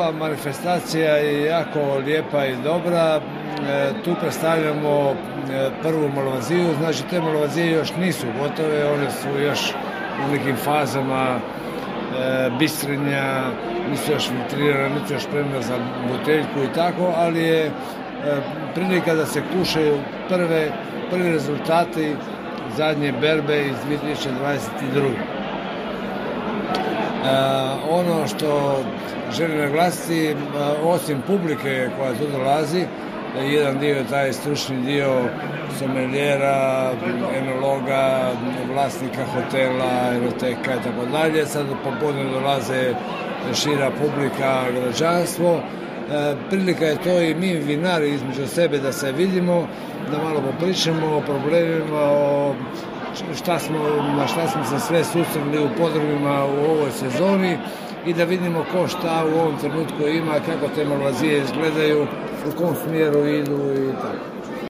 ova manifestacija je jako lijepa i dobra. Tu predstavljamo prvu malvaziju, znači te malvazije još nisu gotove, one su još u nekim fazama bistrenja, nisu još filtrirane, nisu još spremne za buteljku i tako, ali je prilika da se kušaju prvi rezultati zadnje berbe iz 2022. Ono što želim naglasiti, osim publike koja tu dolazi, jedan dio je taj stručni dio sommeliera, enologa, vlasnika hotela, eroteka i tako dalje. Sad popodne dolaze šira publika, građanstvo. Prilika je to i mi vinari između sebe da se vidimo, da malo popričamo o problemima, o na šta smo se sve susreli u podrumima u ovoj sezoni i da vidimo ko šta u ovom trenutku ima, kako te malvazije izgledaju, u kom smjeru idu i tako.